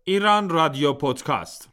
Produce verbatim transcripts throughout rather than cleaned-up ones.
Iran Radio Podcast.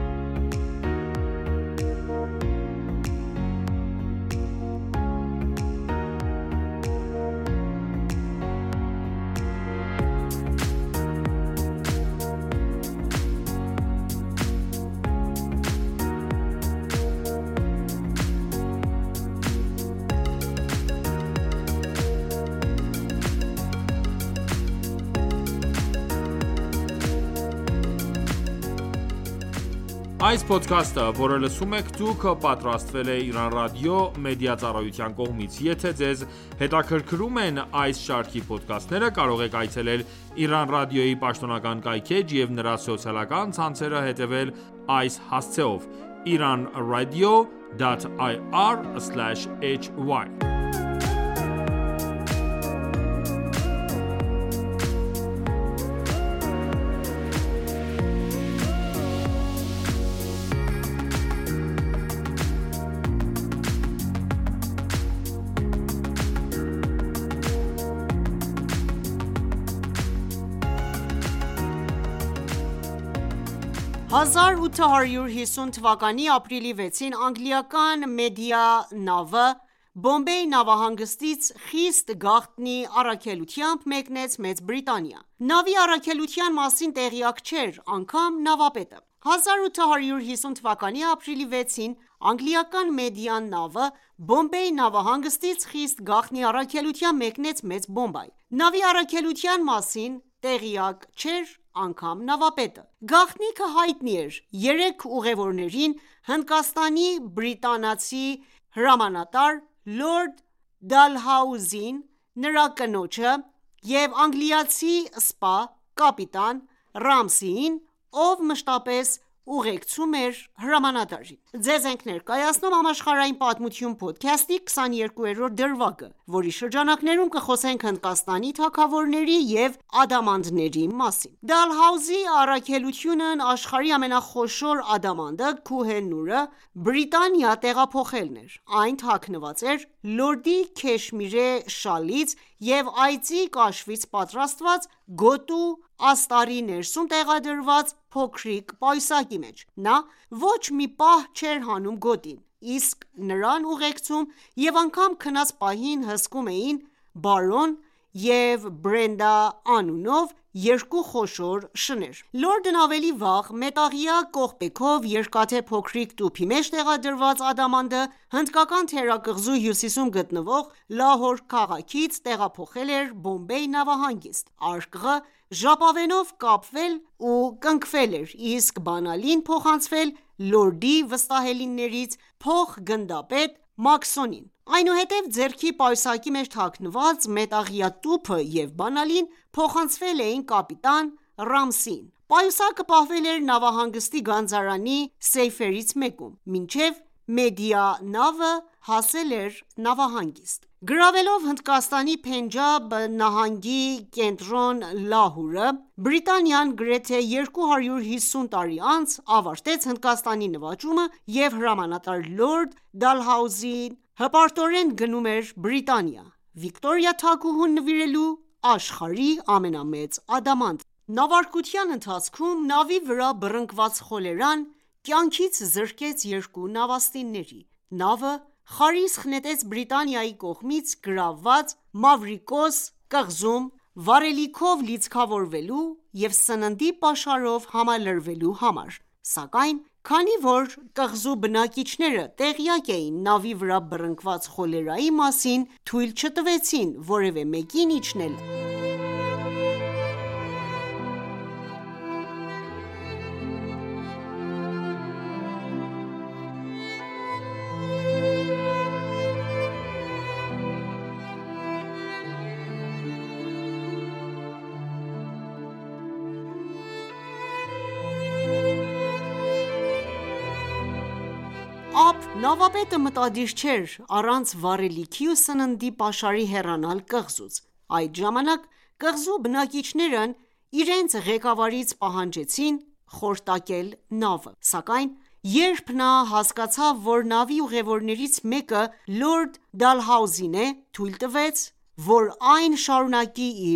Այս ոդքասթը, որը լսում եք դուք, պատրաստվել է Iran Radio մեդիա ծառայության կողմից։ Եթե ձեզ հետաքրքրում են այս շարքի ոդքասթները, կարող եք այցելել Iran Radio-ի պաշտոնական կայքէջ և նրա սոցիալական ցանցերը հետևել այս հասցեով՝ iranradio dot ir slash hy հազար ութ հարյուր հիսուն թվականի ապրիլի վեցին անգլիական մեդիա նավը Բոմբեյ նավահանգստից խիստ գաղտնի առաքելությամբ մեկնեց Մեծ Բրիտանիա։ Նավի առաքելության մասին տեղյակ չէր անգամ նավապետը։ հազար ութ հարյուր հիսուն թվականի ապրիլի վեցին անգլիական մեդիա նավը Բոմբեյ նավահանգստից խիստ գաղտնի առաքելությամբ մեկնեց Մեծ Բոմբայ։ Նավի առաքելության մասին տեղյակ չէր անգամ նավապետը։ Գաղտնիքը հայտնի էր երեք ուղևորներին՝ Հնդկաստանի բրիտանացի հրամանատար Լորդ Դալհաուզին, նրա կնոջը և անգլիացի սպա կապիտան Ռամսիին, ով մշտապես ուղեկցում էր հրամանատարին։ Ձեզ ենք ներկայացնում «Համաշխարհային պատմություն» փոդքասթի քսաներկուերորդ դրվագը, որի շրջանակներում կխոսենք Հնդկաստանի թագավորների և ադամանդների մասին։ Դալհաուզի առաքելությունն աշխարհի ամենախոշոր ադամանդը Քուհ-ե-Նուրը Բրիտանիա տեղափոխելն էր։ Այն թաքնված էր լորդի քեշմիրե շալից և այծի կաշվից պատրաստված գոտու աստարի ներսում տեղադրված փոքրիկ պայուսակի մեջ։ Նա ոչ մի պահ չէր հանում գոտին, իսկ նրան ուղեկցում և անգամ քնած պահին հսկում էին Բարոն և Բրենդա անունով երկու խոշոր շներ։ Լորդն ավելի վաղ մետաղյա կողպեքով երկաթե փոքրիկ տուփի մեջ տեղադրված ադամանդը հնդկական թերակղզու հյուսիսում գտնվող Լահոր քաղաքից տեղափոխել էր Բոմբեյ նավահանգիստ։ Արկղը ժապավենով կապվել ու կնքվել էր, իսկ բանալին փոխանցվել լորդի վստահելիներից փոխգնդապետ Մաքսոնին։ Այնուհետև ձեռքի պայուսակի մեջ թաքնված մետաղյա տուփը և բանալին փոխանցվել էին կապիտան Ռամսիին։ Պայուսակը պահվել էր նավահանգստի գանձարանի սեյֆերից մեկում, մինչև մեդիա նավը հասել էր նավահանգիստ։ Գրավելով Հնդկաստանի Փենջաբ նահանգի կենտրոն Լահորը, Բրիտանիան գրեթե երկու հարյուր հիսուն տարի անց ավարտեց Հնդկաստանի նվաճումը և հրամանատար Լորդ Դալհաուզին հպարտորեն գնում էր Բրիտանիա՝ Վիկտորիա թագուհուն նվիրելու աշխարհի ամենամեծ ադամանդը։ Նավարկության ընթացքում նավի վրա բռնկված խոլերան կյանքից զրկեց երկու նավաստիների։ Նավը խարիսխ նետեց Բրիտանիայի կողմից գրավված Մավրիկոս կղզում վառելիքով լիցքավորվելու և սննդի պաշարով համալրվելու համար, սակայն քանի որ կղզու բնակիչները տեղյակ էին նավի վրա բռնկված խոլերայի մասին, թույլ չտվեցին որևէ մեկին իջնել։ Ապա նավապետը մտադիր չէր առանց վառելիքի ու սննդի պաշարի հեռանալ կղզուց։ Այդ ժամանակ կղզու բնակիչներն իրենց ղեկավարից պահանջեցին խորտակել նավը, սակայն երբ նա հասկացավ, որ նավի ուղևորներից մեկը լորդ Դալհաուզին է, թույլ տվեց, որ այն շարունակի իր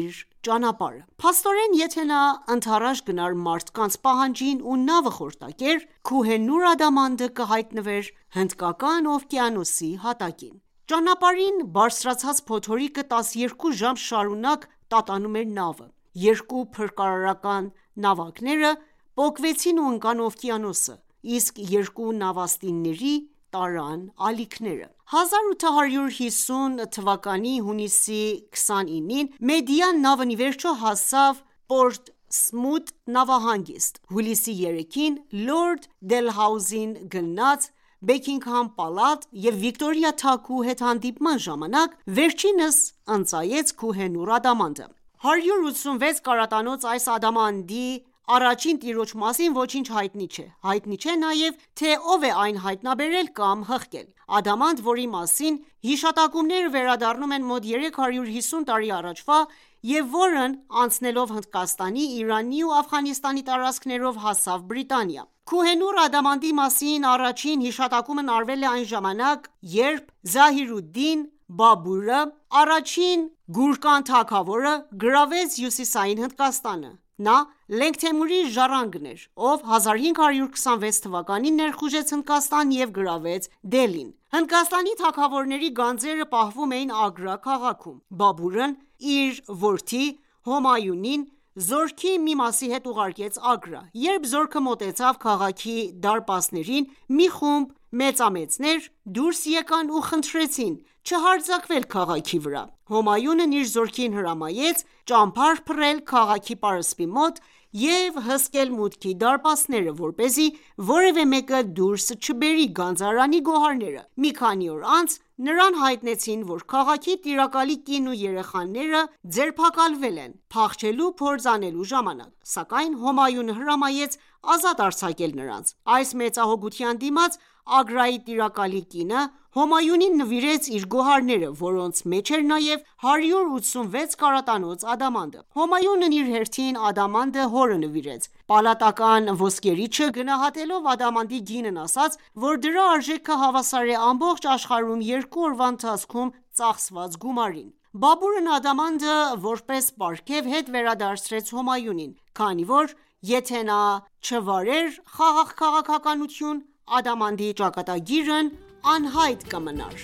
ճանապարհը։ Փաստորեն, եթե նա ընդառաջ գնար մարդկանց պահանջին ու նավը խորտակեր, Քուհենուր ադամանդը կհայտնվեր Հնդկական օվկիանոսի հատակին։ Ճանապարհին բարձրացած փոթորիկը տասներկու ժամ շարունակ տատանում էր նավը։ Երկու փրկարարական նավակները պոկվեցին ու ընկան օվկիանոսը, իսկ երկու նավաստիների տարան ալիքները։ հազար ութ հարյուր հիսուն թվականի հունիսի քսանինին Մեդիան նավն ի վերջո հասավ Պորտ Սմութ նավահանգիստ։ Հուլիսի երեքին Լորդ Դելհաուզին գնաց Բեքինգհամ պալատ և Վիկտորիա թագու հետ հանդիպման ժամանակ վերջինս ընծայեց Քուհենուր ադամանդը։ հարյուր ութսունվեց կարատանոց այս ադամանդի առաջին տիրոջ մասին ոչինչ հայտնի չէ։ Հայտնի չէ նաև, թե ով է այն հայտնաբերել կամ հղկել։ Ադամանդ, որի մասին հիշատակումները վերադառնում են մոտ երեք հարյուր հիսուն տարի առաջվա և որն անցնելով Հնդկաստանի, Իրանի ու Աֆղանստանի տարածքներով հասավ Բրիտանիա։ Քուհենուր ադամանդի մասին առաջին հիշատակումն արվել է այն ժամանակ, երբ Զահիրուդդին Բաբուրը, առաջին գուրկան թագավորը, գրավեց հյուսիսային Հնդկաստանը։ Նա Լենգթեմուրի ժառանգն էր, ով հազար հինգ հարյուր քսանվեց թվականին ներխուժեց Հնդկաստան և գրավեց Դելին։ Հնդկաստանի թագավորների գանձերը պահվում էին Ագրա քաղաքում։ Բաբուրն իր որդի Հոմայունին զորքի մի մասի հետ ուղարկեց Ագրա։ Երբ զորքը մոտեցավ քաղաքի դարպասներին, մի խումբ մեծամեծներ դուրս եկան ու խնդրեցին չհարձակվել քաղաքի վրա։ Հոմայունն իր զորքին հրամայեց ճամբար փռել քաղաքի պարսպի մոտ և հսկել մուտքի դարպասները, որպեսզի որևէ մեկը դուրս չբերի գանձարանի գոհարները։ Մի քանի օր անց նրան հայտնեցին, որ քաղաքի տիրակալի կին ու երեխաները ձերբակալվել են փախչելու փորձ անելու ժամանակ, սակայն Հոմայունը հրամայեց ազատ արձակել նրանց։ Այս մեծահոգության դիմաց Ագրայի տիրակալի կինը Հոմայունին նվիրեց իր գոհարները, որոնց մեջ էր նաև հարյուր ութսունվեց կարատանոց ադամանդը։ Հոմայունն իր հերթին ադամանդը հորը նվիրեց։ Պալատական ոսկերիչը գնահատելով ադամանդի գինն ասաց, որ դրա արժեքը հավասար է ամբողջ աշխարհում երկու օրվա ընթացքում ծախսված գումարին։ Բաբուրն ադամանդը որպես պարգև հետ վերադարձրեց Հոմայունին, քանի որ եթե նա չվարեր խաղաղ քաղաքականություն, ադամանդի ճակատագիրն անհայտ կմնար։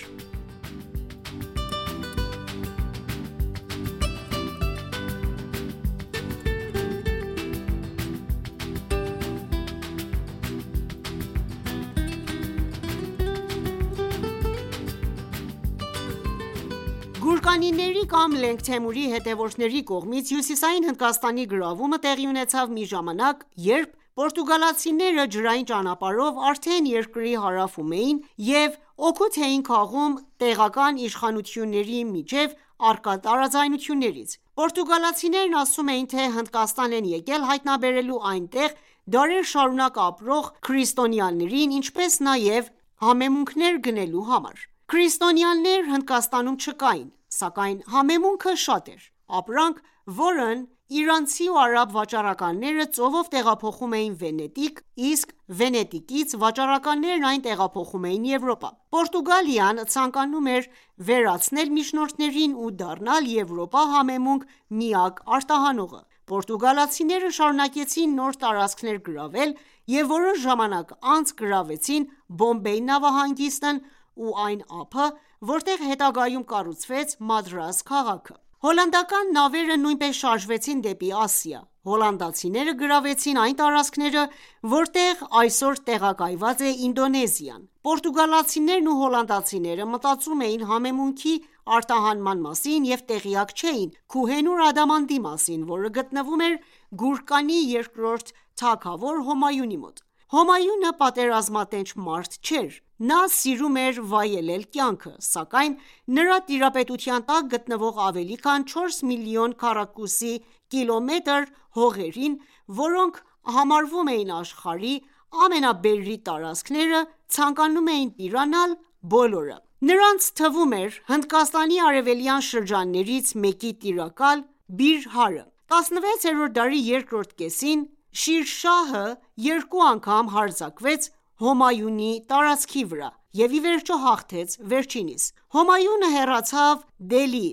Գուրկանիների կամ Լենգթեմուրի հետևորդների կողմից հյուսիսային Հնդկաստանի գրավումը տեղի ունեցավ մի ժամանակ, երբ պորտուգալացիները ջրային ճանապարհով արդեն երկրի հարավում էին և օգուտ էին քաղում տեղական իշխանությունների միջև առկա տարաձայնություններից։ Պորտուգալացիներն ասում էին, թե Հնդկաստան են եկել հայտնաբերելու այնտեղ դարեր շարունակ ապրող քրիստոնյաներին, ինչպես նաև համեմունքներ գնելու համար։ Քրիստոնյաներ Հնդկաստանում չկային, սակայն համեմունքը շատ էր։ Ապրանք, որն իրանցի ու արաբ վաճառականները ծովով տեղափոխում էին Վենետիկ, իսկ Վենետիկից վաճառականներն այն տեղափոխում էին Եվրոպա։ Պորտուգալիան ցանկանում էր վերացնել միջնորդներին ու դառնալ Եվրոպա համեմունք միակ արտահանողը։ Պորտուգալացիները շարունակեցին նոր տարածքներ գրավել և որոշ ժամանակ անց գրավեցին Բոմբեյ նավահանգիստն ու այն ափը, որտեղ հետագայում կառուցվեց Մադրաս քաղաքը։ Հոլանդական նավերը նույնպես շարժվեցին դեպի Ասիա։ Հոլանդացիները գրավեցին այն տարածքները, որտեղ այսօր տեղակայված է Ինդոնեզիան։ Պորտուգալացիներն ու հոլանդացիները մտածում էին համեմունքի արտահանման մասին և տեղյակ չէին Քուհենուր ադամանդի մասին, որը գտնվում էր Գուրկանի երկրորդ թագավոր Հոմայունի մոտ։ Հոմայունը պատերազմատենչ մարդ չէր։ Նա սիրում էր վայելել կյանքը, սակայն նրա տիրապետության տակ գտնվող ավելի քան չորս միլիոն քառակուսի կիլոմետր հողերին, որոնք համարվում էին աշխարհի ամենաբերրի տարածքները, ցանկանում էին տիրանալ բոլորը։ Նրանց թվում էր Հնդկաստանի արևելյան շրջաններից մեկի տիրակալ Բիրհարը։ տասնվեցերորդ դարի երկրորդ կեսին Շիրշահը երկու անգամ հարձակվեց Հոմայունի տարածքի վրա և ի վերջո հաղթեց վերջինիս։ Հոմայունը հեռացավ Դելիից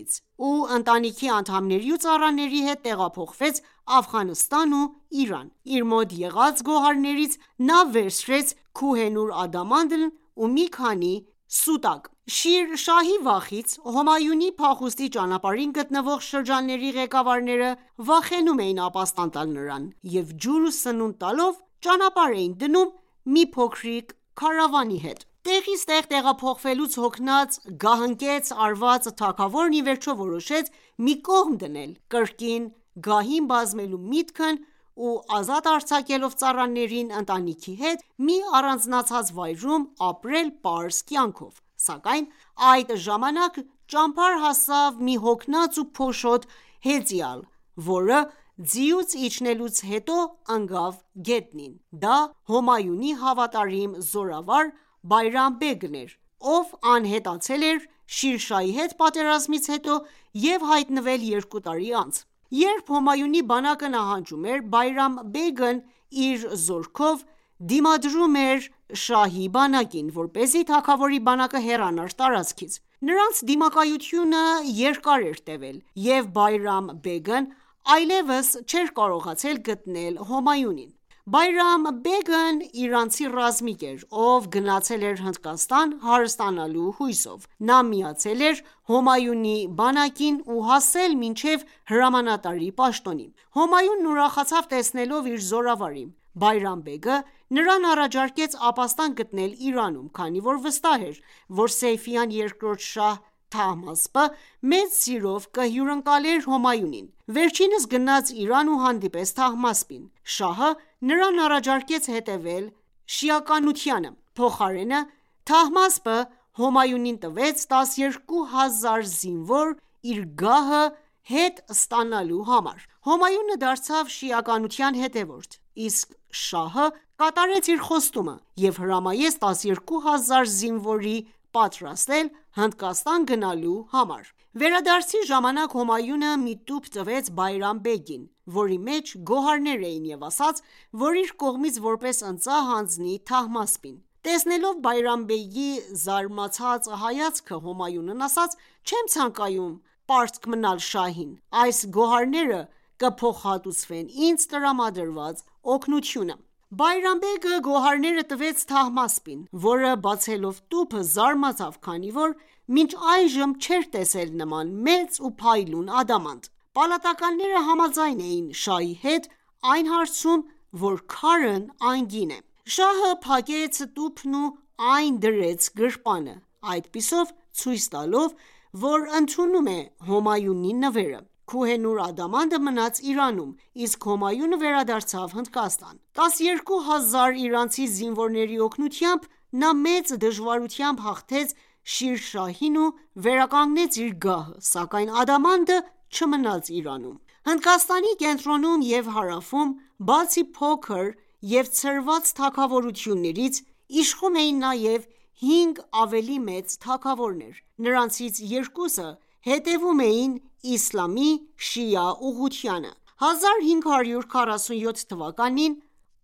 ու ընտանիքի անդամների ու ծառաների հետ տեղափոխվեց Աֆղանստան ու Իրան: Իր մոտ եղած գոհարներից նա վերցրեց Քուհենուր Ադամանդն ու մի քանի սուտակ: Շիր Շահի վախից Հոմայունի փախուստի ճանապարհին գտնվող շրջանների ղեկավարները վախենում էին ապաստան տալ նրան և ջուր ու սնունդ տալով ճանապարհ էին դնում մի փոքրիկ քարավանի հետ: Տեղից տեղ տեղափոխվելուց հոգնած գահընկեց արված թագավորն իվերջո որոշեց մի կողմ դնել կրկին գահին բազմելու միտքն ու ազատ արձակելով ծառաներին ընտանիքի հետ մի առանձնացած վայրում ապրել պարզ կյանքով: Սակայն այդ ժամանակ ճամբար հասավ մի հոգնած ու փոշոտ հեծյալ, որը ձիուց իջնելուց հետո ընկավ գետնին: Դա Հոմայունի հավատարիմ զորավար Բայրամ բեգն էր, ով անհետացել էր Շիրշահի հետ պատերազմից հետո և հայտնվել երկու տարի անց: Երբ Հոմայունի բանակը նահանջում էր, Բայրամ բեգն իր զորքով դիմադրում էր շահի բանակին, որպեսզի թագավորի բանակը հեռանար տարածքից: Նրանց դիմակայությունը երկար էր տևել, և Բայրամ բեգն այլևս չէր կարողացել գտնել Հոմայունին: Բայրամ բեգն իրանցի ռազմիկ էր, ով գնացել էր Հնդկաստան հարստանալու հույսով: Նա միացել էր Հոմայունի բանակին ու հասել մինչև հրամանատարի պաշտոնին: Հոմայունն ուրախացավ տեսնելով իր զորավարին: Բայրամ բեգը նրան առաջարկեց ապաստան գտնել Իրանում, քանի որ վստահ էր, որ Սեյֆիան երկրորդ շահ Թահմասպը մեծ սիրով կհյուրընկալեր Հոմայունին: Վերջինս գնաց Իրան ու հանդիպեց Թահմասպին: Շահը նրան առաջարկեց հետևել շիականությանը: Փոխարենը Թահմասպը Հոմայունին տվեց տասներկու հազար զինվոր իր գահը հետ ստանալու համար: Հոմայունը դարձավ շիականության հետևորդ, իսկ շահը կատարեց իր խոստումը և հրամայեց տասներկու հազար զինվորի պատրաստել Հնդկաստան գնալու համար: Վերադարձի ժամանակ Հոմայունը մի տուփ տվեց Բայրամ բեգին, որի մեջ գոհարներ էին և ասաց, որ իր կողմից որպես ընծա հանձնի Թահմասպին: Տեսնելով Բայրամ բեգի զարմացած հայացքը, Հոմայունն ասաց. «Չեմ ցանկանում պարտք մնալ շահին: Այս գոհարները կփոխհատուցվեն ինձ տրամադրված օգնությունը»: Բայրամ բեգը գոհարները տվեց Թահմասպին, որը բացելով տուփը զարմացավ, քանի որ մինչ այժմ չէր տեսել նման մեծ ու փայլուն ադամանդ: Պալատականները համաձայն էին շահի հետ այն հարցում, որ քարն անգին է: Շահը փակեց տուփն ու այն դրեց գրպանը, այդպիսով ցույց տալով, որ ընդունում է Հոմայունի նվերը: Քուհենուր Ադամանդը մնաց Իրանում, իսկ Հոմայունը վերադարձավ Հնդկաստան: տասներկու հազար իրանցի զինվորների օգնությամբ նա մեծ դժվարությամբ հաղթեց Շիր Շահին ու վերականգնեց իր գահը, սակայն Ադամանդը չմնաց Իրանում: Հնդկաստանի կենտրոնում և հարավում, բացի փոքր և ցրված թագավորություններից, իշխում էին նաև հինգ ավելի մեծ թագավորներ: Նրանցից երկուսը հետևում էին իսլամի շիա ուղղությանը: հազար հինգ հարյուր քառասունյոթ թվականին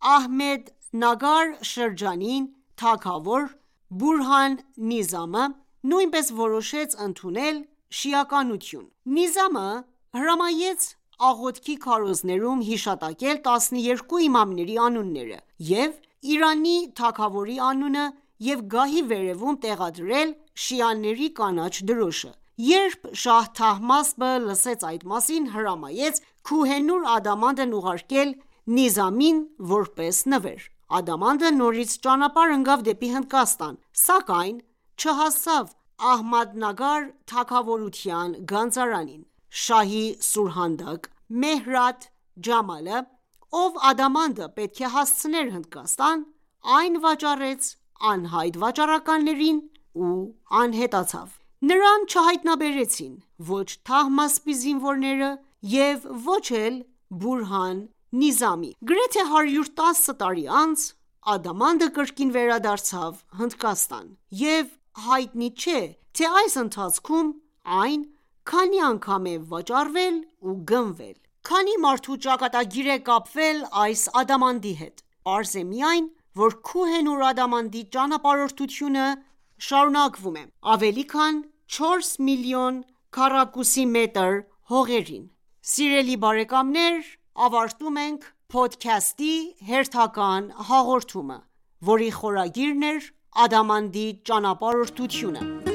Ահմեդնագար շրջանի թագավոր Բուրհան Նիզամը նույնպես որոշեց ընդունել շիականություն: Նիզամը հրամայեց աղոթքի քարոզներում հիշատակել տասներկու իմամների անունները և Իրանի թագավորի անունը և գահի վերևում տեղադրել շիաների կանաչ դրոշը: Երբ շահ Թահմասպը լսեց այդ մասին, հրամայեց Քուհենուր Ադամանդն ուղարկել Նիզամին որպես նվեր: Ադամանդը նորից ճանապարհ ընկավ դեպի Հնդկաստան, սակայն չհասավ Ահմադնագար թագավորության գանձարանին: Շահի սուրհանդակ Մեհրաթ Ջամալը, ով Ադամանդը պետք է հասցներ Հնդկաստան, այն վաճառեց անհայտ վաճառականներին ու անհետացավ: Նրան չհայտնաբերեցին ոչ Թահմասպի զինվորները և ոչ էլ Բուրհան Նիզամի: Գրեթե հարյուր տասը տարի անց Ադամանդը կրկին վերադարձավ Հնդկաստան և հայտնի չէ, թե այս ընթացքում այն քանի անգամ է վաճառվել ու գնվել: Քանի մարդու ճակատագիր է կապվել այս ադամանդի հետ: Պարզ է միայն, որ Քուհենուր Ադամանդի ճանապարհորդությունը շարունակվում է: Ավելի քան չորս միլիոն քառակուսի մետր հողերին։ Սիրելի բարեկամներ, ավարտում ենք փոդքասթի հերթական հաղորդումը, որի խորագիրն էր «Ադամանդի ճանապարհորդությունը»։